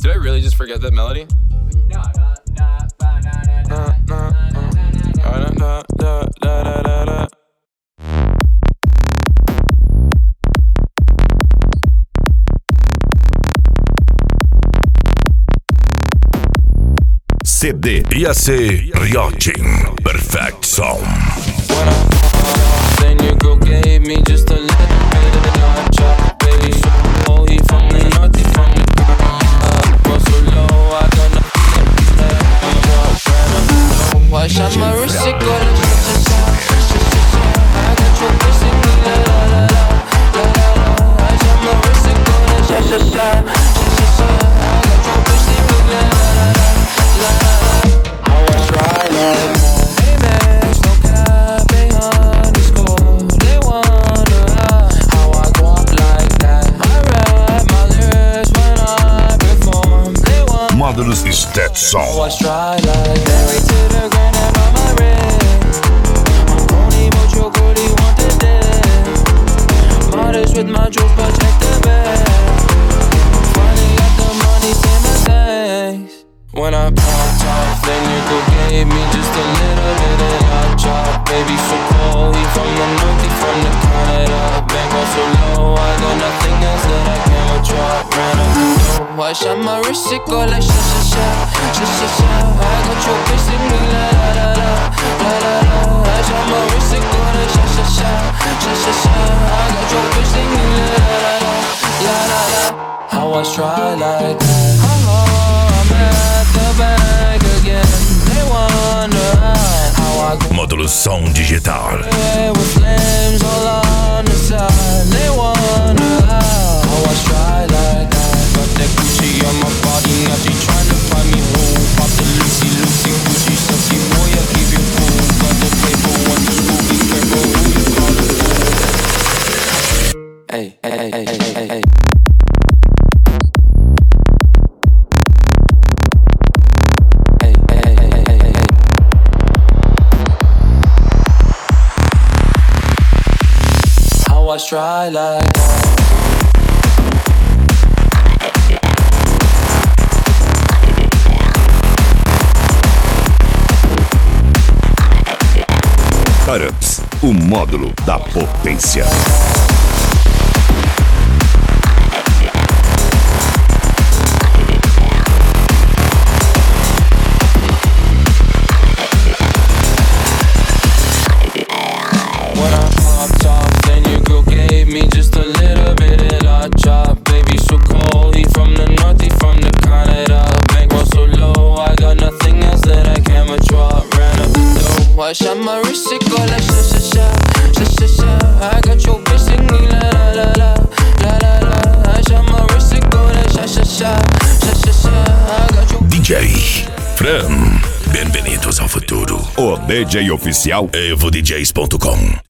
Did I really just forget that melody? CD IAC Rioting Perfect Sound. Then your girl gave me just a little bit of notch up, baby. So he from the north, he from the go so low, I got nothing left. I shot my wrist, it go like I got your pussy, la la la la la. I shot my wrist, it go like I got your pussy, la la la la. I was right like hey man, no cap, hey underscore. They wonder how I go up like that. I rap my lyrics when I perform. They wonder Módulos Stat I Sound. was right like that. Way to the ground and by my wrist. I'm horny, but your girlie want the dick. Modest with my jewels, but check the bag. Finally got the money, say my thanks. When I popped off, then your girl gave me just a little bit of hot chop. Baby, so cold, he from the north, he from the Canada. Bankroll so low, I got nothing else that I can drop. Ran up the dough, I shot my wrist, it go like sha sha sha, sha sha sha. I got your bitch singing la la la la, la la la. I shot my wrist, it go like sha sha sha, sha sha sha. I got your bitch singing la la la la, la la la. I was try like that. I'm at the bank again. They wonder how I go Módulo Som Digital. with flames all on the side. They wonder how I try like that. Got that Gucci on my body, now she tryna find me home. Pop the Lucy Gucci, sexy boy, I keep you cool. Got the paper, want the school, be careful who you call it. Hey, hey, hey, hey, hey, hey. I try like that. Carups, o módulo da potência. When I popped off, then your girl gave me just a little bit of hot chop. Baby, so cold, he from the north, he from the Canada. Bankroll so low, I got nothing else that I can withdraw. Ran up the dough, I shot my wrist, it go like sha sha sha, sha sha sha. I got your bitch singing la la la la, la la la. I shot my wrist, it go like sha sha sha, sha sha sha. I got your DJ Fran. Bem-vindos ao futuro. O DJ oficial EvoDJs.com.